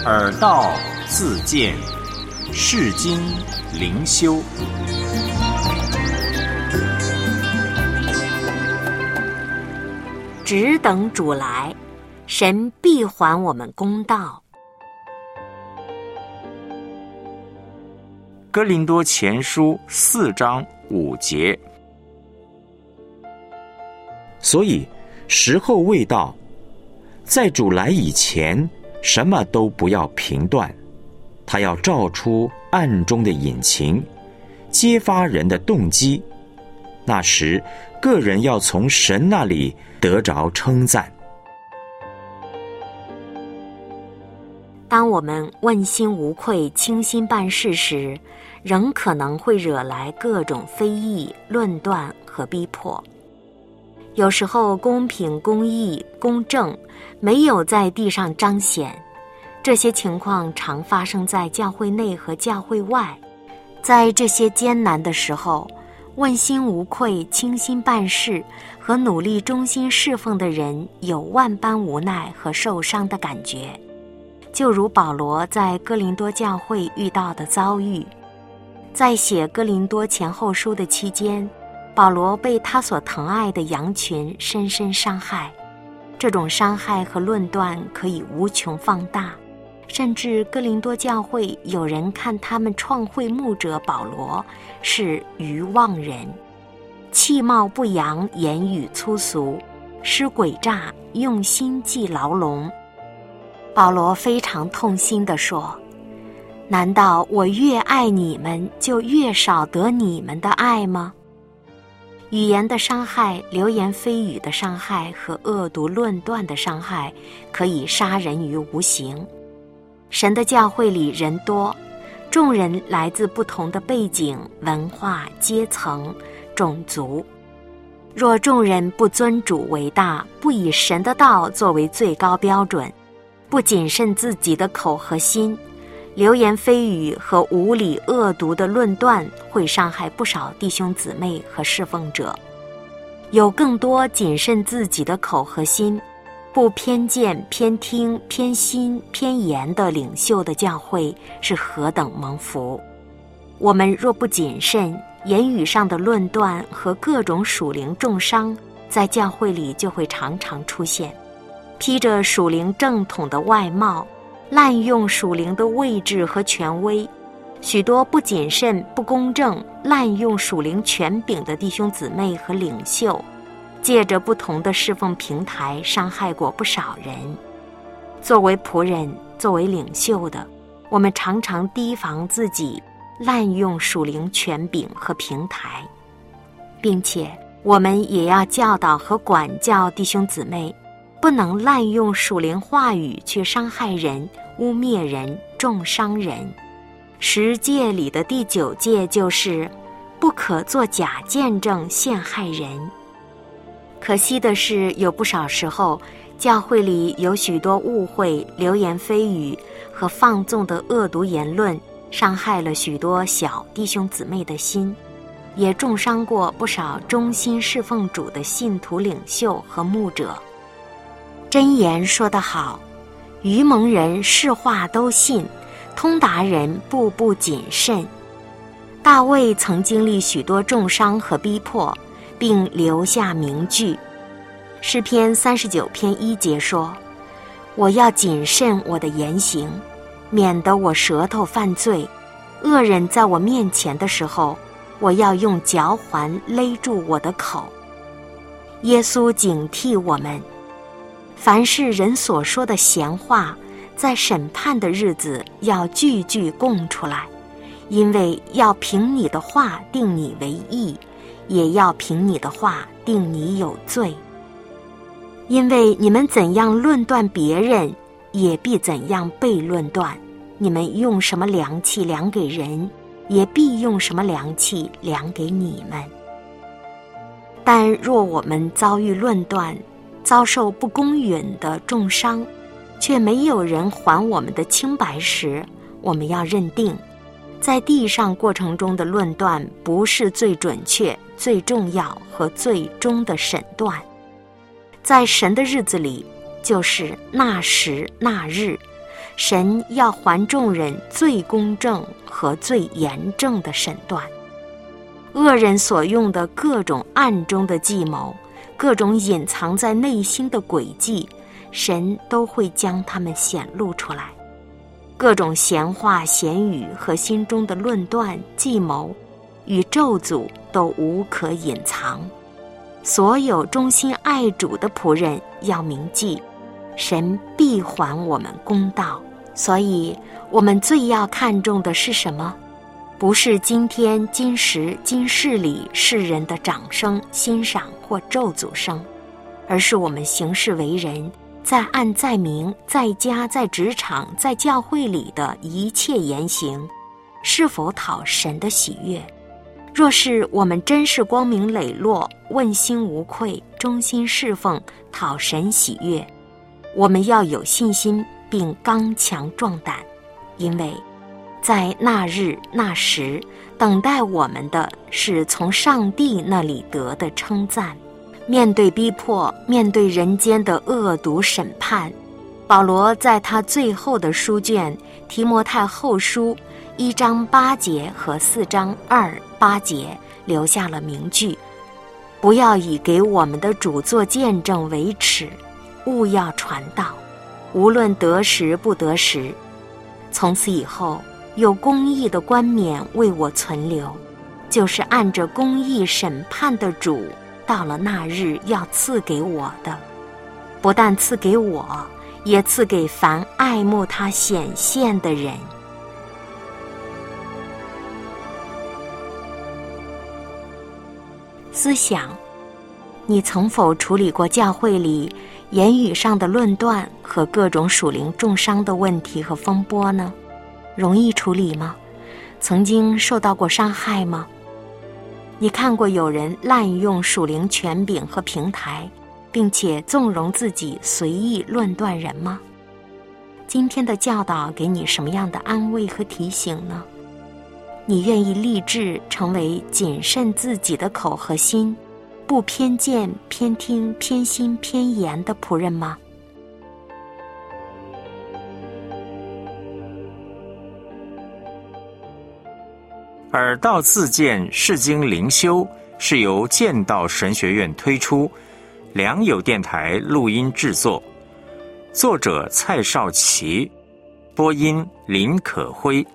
耳道自见，世经灵修。 只等主来，神必还我们公道。 哥林多前书4章5节。 所以时候未到，在主来以前，什么都不要评断，他要照出暗中的隐情，揭发人的动机。那时个人要从神那里得着称赞。 当我们问心无愧、倾心办事时，仍可能会惹来各种非议、论断和逼迫。有时候公平、公义、公正没有在地上彰显，这些情况常发生在教会内和教会外。在这些艰难的时候，问心无愧、倾心办事和努力忠心侍奉的人有万般无奈和受伤的感觉，就如保罗在哥林多教会遇到的遭遇。在写哥林多前后书的期间，保罗被他所疼爱的羊群深深伤害，这种伤害和论断可以无穷放大，甚至哥林多教会有人看他们创会牧者保罗是愚妄人，气貌不扬，言语粗俗，施诡诈，用心计牢笼。保罗非常痛心地说，难道我越爱你们，就越少得你们的爱吗？语言的伤害、流言蜚语的伤害和恶毒论断的伤害，可以杀人于无形。神的教会里人多，众人来自不同的背景、文化、阶层、种族。若众人不尊主为大，不以神的道作为最高标准，不谨慎自己的口和心，流言蜚语和无理恶毒的论断会伤害不少弟兄姊妹和侍奉者。有更多谨慎自己的口和心，不偏见、偏听、偏心、偏言的领袖的教会是何等蒙福。我们若不谨慎，言语上的论断和各种属灵重伤在教会里就会常常出现。披着属灵正统的外貌，滥用属灵的位置和权威，许多不谨慎、不公正、滥用属灵权柄的弟兄姊妹和领袖，借着不同的侍奉平台伤害过不少人。作为仆人、作为领袖的，我们常常提防自己滥用属灵权柄和平台，并且我们也要教导和管教弟兄姊妹，不能滥用属灵话语去伤害人、污蔑人、重伤人。10诫里的第9诫就是不可作假见证陷害人。可惜的是，有不少时候教会里有许多误会、流言蜚语和放纵的恶毒言论，伤害了许多小弟兄姊妹的心，也重伤过不少忠心侍奉主的信徒领袖和牧者。箴言说得好，愚蒙人是话都信，通达人步步谨慎。大卫曾经历许多重伤和逼迫，并留下名句。诗篇39篇1节说，我要谨慎我的言行，免得我舌头犯罪。恶人在我面前的时候，我要用嚼环勒住我的口。耶稣警惕我们，凡是人所说的闲话，在审判的日子要句句供出来，因为要凭你的话定你为义，也要凭你的话定你有罪。因为你们怎样论断别人，也必怎样被论断。你们用什么量器量给人，也必用什么量器量给你们。但若我们遭遇论断，遭受不公允的重伤，却没有人还我们的清白时，我们要认定，在地上过程中的论断不是最准确、最重要和最终的审断。在神的日子里，就是那时那日， 神要还众人最公正和最严正的审断。恶人所用的各种暗中的计谋，各种隐藏在内心的诡计，神都会将它们显露出来。各种闲话闲语和心中的论断计谋与咒诅都无可隐藏。所有忠心爱主的仆人要铭记，神必还我们公道。所以我们最要看重的是什么？不是今天今时今世里世人的掌声欣赏或咒诅声，而是我们行事为人，在暗在明，在家在职场在教会里的一切言行，是否讨神的喜悦。若是我们真是光明磊落，问心无愧，忠心侍奉，讨神喜悦，我们要有信心并刚强壮胆，因为在那日那时，等待我们的是从上帝那里得的称赞。面对逼迫，面对人间的恶毒审判，保罗在他最后的书卷提摩太后书1章8节和4章2、8节留下了名句：不要以给我们的主做见证为耻，务要传道，无论得时不得时。从此以后，有公义的冠冕为我存留，就是按着公义审判的主到了那日要赐给我的，不但赐给我，也赐给凡爱慕他显现的人。思想，你曾否处理过教会里言语上的论断和各种属灵重伤的问题和风波呢？容易处理吗？曾经受到过伤害吗？你看过有人滥用属灵权柄和平台，并且纵容自己随意论断人吗？今天的教导给你什么样的安慰和提醒呢？你愿意立志成为谨慎自己的口和心，不偏见、偏听、偏心、偏言的仆人吗？ 耳道自荐释经灵修是由剑道神学院推出，良友电台录音制作，作者蔡少奇，播音林可辉。